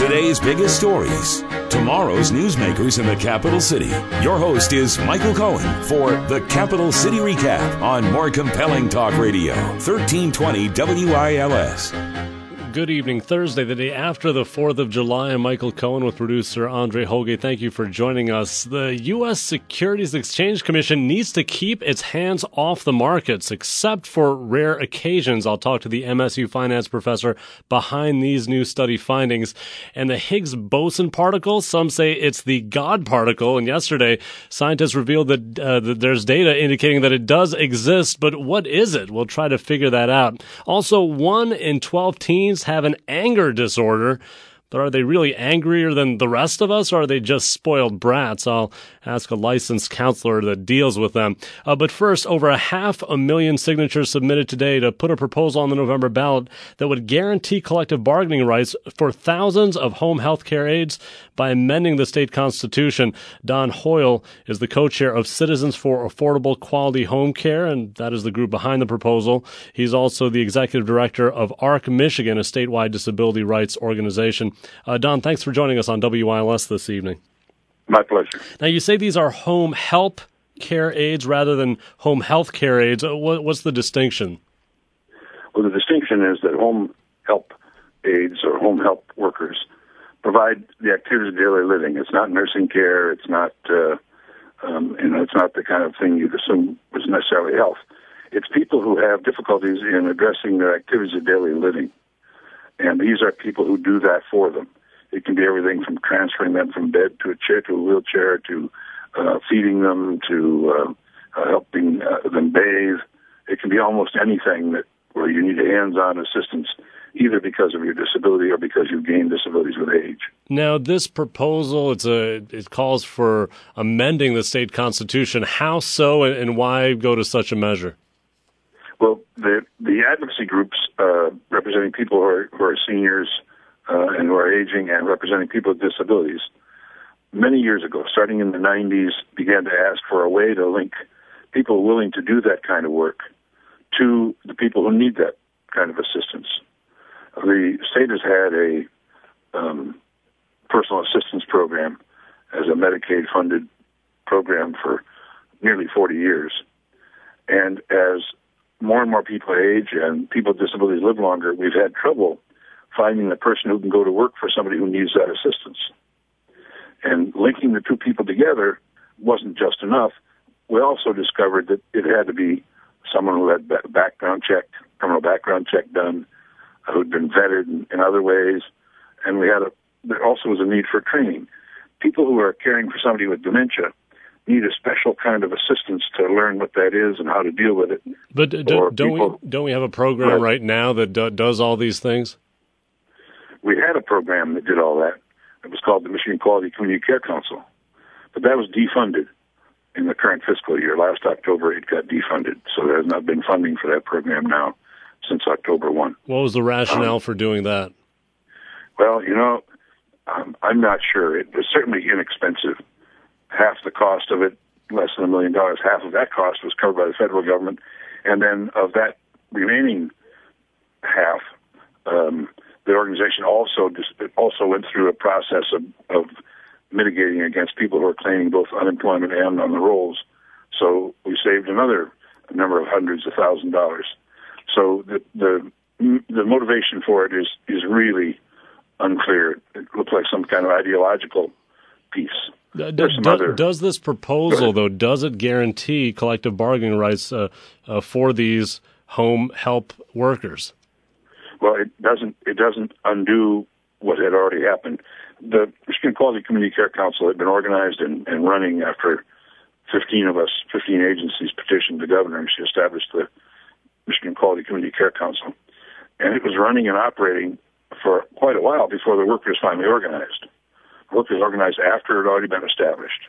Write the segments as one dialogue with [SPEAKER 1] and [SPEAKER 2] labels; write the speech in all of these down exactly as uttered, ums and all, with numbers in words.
[SPEAKER 1] Today's biggest stories, tomorrow's newsmakers in the capital city. Your host is Michael Cohen for the Capital City Recap on More Compelling Talk Radio, thirteen twenty W I L S.
[SPEAKER 2] Good evening. Thursday, the day after the fourth of July. I'm Michael Cohen with producer Andre Holge. Thank you for joining us. The U S Securities Exchange Commission needs to keep its hands off the markets, except for rare occasions. I'll talk to the M S U finance professor behind these new study findings. And the Higgs boson particle, some say it's the God particle. And yesterday, scientists revealed that, uh, that there's data indicating that it does exist. But what is it? We'll try to figure that out. Also, one in twelve teens have an anger disorder, but are they really angrier than the rest of us, or are they just spoiled brats? I'll ask a licensed counselor that deals with them. Uh, but first, over a half a million signatures submitted today to put a proposal on the November ballot that would guarantee collective bargaining rights for thousands of home health care aides by amending the state constitution. Don Hoyle is the co-chair of Citizens for Affordable Quality Home Care, and that is the group behind the proposal. He's also the executive director of A R C Michigan, a statewide disability rights organization. Uh, Don, thanks for joining us on W I L S this evening.
[SPEAKER 3] My pleasure.
[SPEAKER 2] Now, you say these are home help care aides rather than home health care aides. What, what's the distinction?
[SPEAKER 3] Well, the distinction is that home help aides or home help workers provide the activities of daily living. It's not nursing care. It's not, uh, um, you know, it's not the kind of thing you'd assume was necessarily health. It's people who have difficulties in addressing their activities of daily living. And these are people who do that for them. It can be everything from transferring them from bed to a chair to a wheelchair to uh, feeding them to uh, uh, helping uh, them bathe. It can be almost anything that where you need a hands-on assistance, either because of your disability or because you've gained disabilities with age.
[SPEAKER 2] Now, this proposal, it's a it calls for amending the state constitution. How so, and why go to such a measure?
[SPEAKER 3] Well, the the advocacy groups uh, representing people who are, who are seniors uh, and who are aging and representing people with disabilities, many years ago, starting in the nineties, began to ask for a way to link people willing to do that kind of work to the people who need that kind of assistance. The state has had a um, personal assistance program as a Medicaid-funded program for nearly forty years. And as more and more people age and people with disabilities live longer, we've had trouble finding the person who can go to work for somebody who needs that assistance. And linking the two people together wasn't just enough. We also discovered that it had to be someone who had background check, criminal background check done, who'd been vetted in, in other ways, and we had a, there also was a need for training. People who are caring for somebody with dementia need a special kind of assistance to learn what that is and how to deal with it.
[SPEAKER 2] But do, don't people, we don't we have a program right, right now that do, does all these things?
[SPEAKER 3] We had a program that did all that. It was called the Michigan Quality Community Care Council, but that was defunded in the current fiscal year. Last October, it got defunded, so there has not been funding for that program now since October first.
[SPEAKER 2] What was the rationale
[SPEAKER 3] um,
[SPEAKER 2] for doing that?
[SPEAKER 3] Well, you know, um, I'm not sure. It was certainly inexpensive. Half the cost of it, less than a million dollars, half of that cost was covered by the federal government. And then of that remaining half, um, the organization also just, also went through a process of, of mitigating against people who are claiming both unemployment and on the rolls. So we saved another number of hundreds of thousand dollars. So the the the motivation for it is is really unclear. It looks like some kind of ideological piece.
[SPEAKER 2] Do, do, other... Does this proposal, though, does it guarantee collective bargaining rights uh, uh, for these home help workers?
[SPEAKER 3] Well, it doesn't. It doesn't undo what had already happened. The Michigan Quality Community Care Council had been organized and, and running after fifteen of us, fifteen agencies petitioned the governor, and she established the Michigan Quality Community Care Council. And it was running and operating for quite a while before the workers finally organized. Workers organized after it had already been established.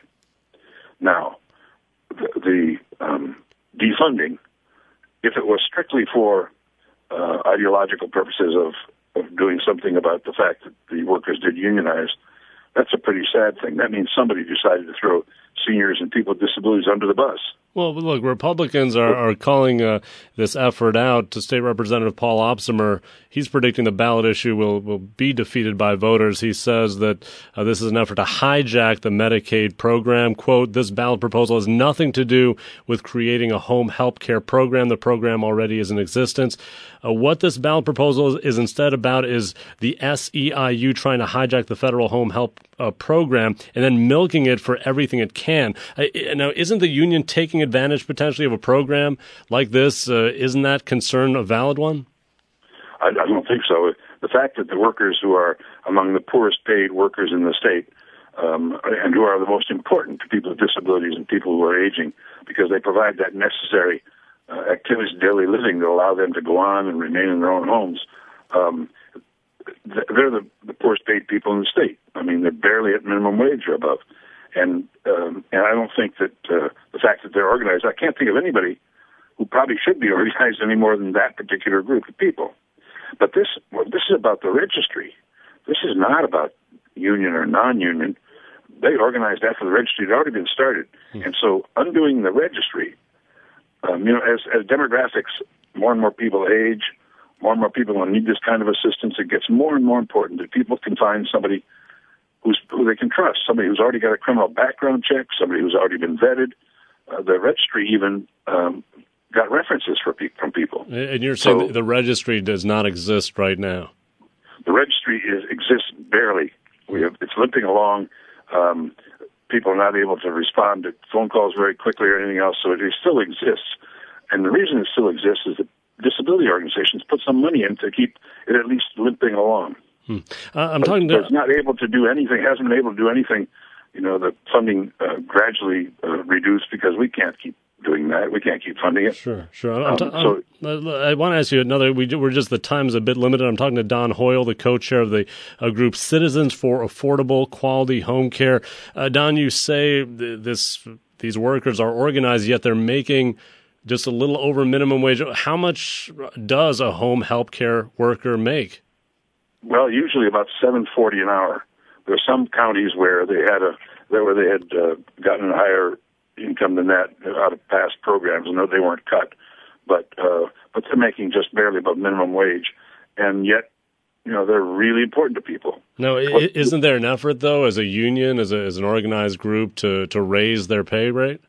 [SPEAKER 3] Now, the, the um, defunding, if it was strictly for uh, ideological purposes of, of doing something about the fact that the workers did unionize, that's a pretty sad thing. That means somebody decided to throw seniors and people with disabilities under the bus.
[SPEAKER 2] Well, look, Republicans are, are calling uh, this effort out. To State Representative Paul Opsimer, he's predicting the ballot issue will, will be defeated by voters. He says that uh, this is an effort to hijack the Medicaid program. Quote, this ballot proposal has nothing to do with creating a home health care program. The program already is in existence. Uh, what this ballot proposal is, is instead about is the S E I U trying to hijack the federal home health uh, program and then milking it for everything it can. Uh, now, isn't the union taking advantage potentially of a program like this? Uh, isn't that concern a valid one?
[SPEAKER 3] I, I don't think so. The fact that the workers who are among the poorest paid workers in the state um, and who are the most important to people with disabilities and people who are aging, because they provide that necessary uh, activities of daily living that allow them to go on and remain in their own homes, um, they're the, the poorest paid people in the state. I mean, they're barely at minimum wage or above. And um, and I don't think that uh, the fact that they're organized, I can't think of anybody who probably should be organized any more than that particular group of people. But this well, this is about the registry. This is not about union or non-union. They organized after the registry had already been started. Hmm. And so undoing the registry, um, you know, as, as demographics, more and more people age, more and more people will need this kind of assistance. It gets more and more important that people can find somebody who's, who they can trust, somebody who's already got a criminal background check, somebody who's already been vetted. Uh, the registry even um, got references for pe- from people.
[SPEAKER 2] And you're saying
[SPEAKER 3] so,
[SPEAKER 2] the registry does not exist right now?
[SPEAKER 3] The registry is, exists barely. We have, it's limping along. Um, people are not able to respond to phone calls very quickly or anything else, so it still exists. And the reason it still exists is that disability organizations put some money in to keep it at least limping along.
[SPEAKER 2] Hmm. Uh, I'm
[SPEAKER 3] but,
[SPEAKER 2] talking
[SPEAKER 3] but
[SPEAKER 2] to...
[SPEAKER 3] it's not able to do anything, hasn't been able to do anything. You know, the funding uh, gradually uh, reduced because we can't keep doing that. We can't keep funding it.
[SPEAKER 2] Sure, sure. I'm,
[SPEAKER 3] um,
[SPEAKER 2] t-
[SPEAKER 3] so,
[SPEAKER 2] I'm, I want to ask you another. We, we're just, the time's a bit limited. I'm talking to Don Hoyle, the co-chair of the uh, group Citizens for Affordable Quality Home Care. Uh, Don, you say th- this these workers are organized, yet they're making just a little over minimum wage. How much does a home health care worker make?
[SPEAKER 3] Well, usually about seven forty an hour. There are some counties where they had a where they had uh, gotten a higher income than that out of past programs, and they weren't cut. But uh, but they're making just barely above minimum wage, and yet, you know, they're really important to people.
[SPEAKER 2] No,
[SPEAKER 3] what,
[SPEAKER 2] isn't there an effort though, as a union, as a, as an organized group, to to raise their pay rate?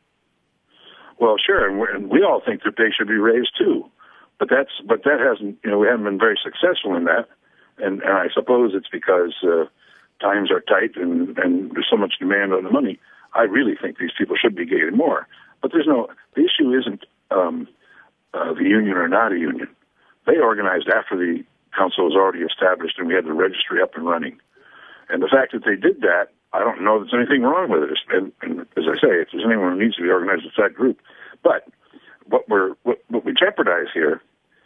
[SPEAKER 3] Well, sure, and, and we all think that they should be raised too, but that's but that hasn't, you know, we haven't been very successful in that, and, and I suppose it's because uh, times are tight and, and there's so much demand on the money. I really think these people should be getting more, but there's no. The issue isn't um, uh, the union or not a union. They organized after the council was already established and we had the registry up and running, and the fact that they did that, I don't know if there's anything wrong with it. And, and as I say, if there's anyone who needs to be organized, it's that group. But what we're what, what we jeopardize here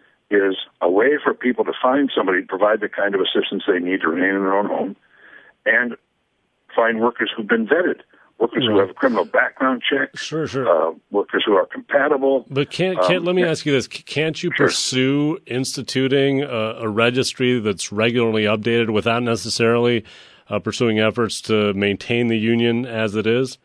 [SPEAKER 3] is a way for people to find somebody to provide the kind of assistance they need to remain in their own home, and find workers who've been vetted, workers right. who have a criminal background check,
[SPEAKER 2] sure, sure,
[SPEAKER 3] uh, workers who are compatible.
[SPEAKER 2] But can't, can't um, let me yeah. ask you this: can't you
[SPEAKER 3] sure.
[SPEAKER 2] pursue instituting a, a registry that's regularly updated without necessarily Uh, pursuing efforts to maintain the union as it is?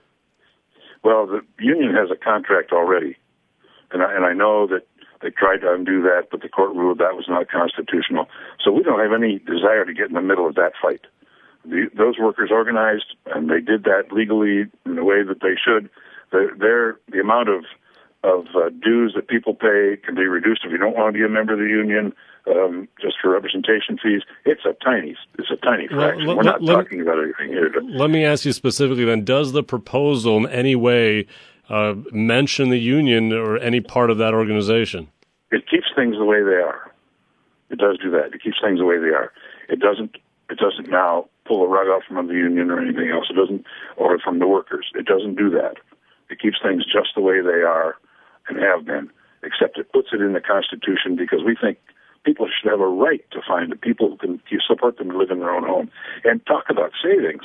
[SPEAKER 3] Well, the union has a contract already, and I, and I know that they tried to undo that, but the court ruled that was not constitutional. So we don't have any desire to get in the middle of that fight. The, those workers organized, and they did that legally in the way that they should. They're, they're, the amount of of uh, dues that people pay can be reduced if you don't want to be a member of the union, um, just for representation fees. It's a tiny, it's a tiny fraction. Well, let, We're not let, talking about anything here. But
[SPEAKER 2] let me ask you specifically then, does the proposal in any way uh, mention the union or any part of that organization?
[SPEAKER 3] It keeps things the way they are. It does do that. It keeps things the way they are. It doesn't, it doesn't now pull a rug out from under the union or anything else. It doesn't, or from the workers. It doesn't do that. It keeps things just the way they are and have been, except it puts it in the Constitution because we think people should have a right to find the people who can support them to live in their own home. And talk about savings.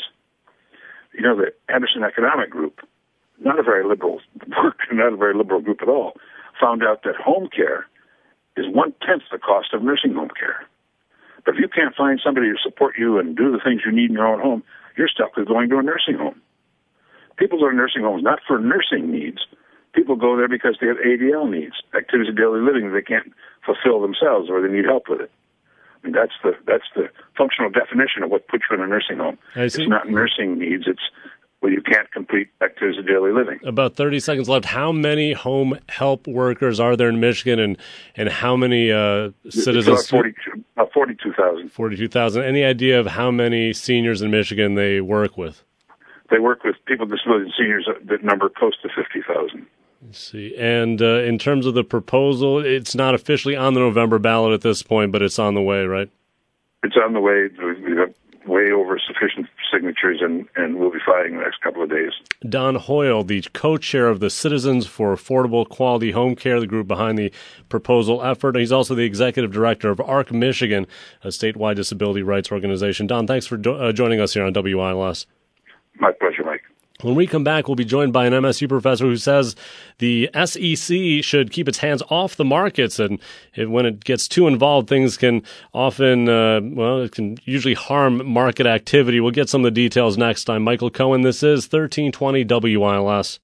[SPEAKER 3] You know, the Anderson Economic Group, not a very liberal work, not a very liberal group at all, found out that home care is one-tenth the cost of nursing home care. But if you can't find somebody to support you and do the things you need in your own home, you're stuck with going to a nursing home. People go to nursing homes not for nursing needs. People go there because they have A D L needs, activities of daily living that they can't fulfill themselves or they need help with it. I mean, that's the that's the functional definition of what puts you in a nursing home. It's not nursing needs. It's well, you can't complete activities of daily living.
[SPEAKER 2] About thirty seconds left. How many home help workers are there in Michigan, and, and how many uh, citizens?
[SPEAKER 3] It's about forty-two, about forty-two thousand.
[SPEAKER 2] forty-two thousand. Any idea of how many seniors in Michigan they work with?
[SPEAKER 3] They work with people with disabilities and seniors that number close to fifty thousand.
[SPEAKER 2] Let's see. And uh, in terms of the proposal, it's not officially on the November ballot at this point, but it's on the way, right?
[SPEAKER 3] It's on the way. We have way over sufficient signatures, and, and we'll be filing in the next couple of days.
[SPEAKER 2] Don Hoyle, the co-chair of the Citizens for Affordable Quality Home Care, the group behind the proposal effort. He's also the executive director of ARC Michigan, a statewide disability rights organization. Don, thanks for do- uh, joining us here on W I L S.
[SPEAKER 3] My pleasure, Mike.
[SPEAKER 2] When we come back, we'll be joined by an M S U professor who says the S E C should keep its hands off the markets, and if, when it gets too involved, things can often, uh, well, it can usually harm market activity. We'll get some of the details next time. Michael Cohen, this is thirteen twenty W I L S.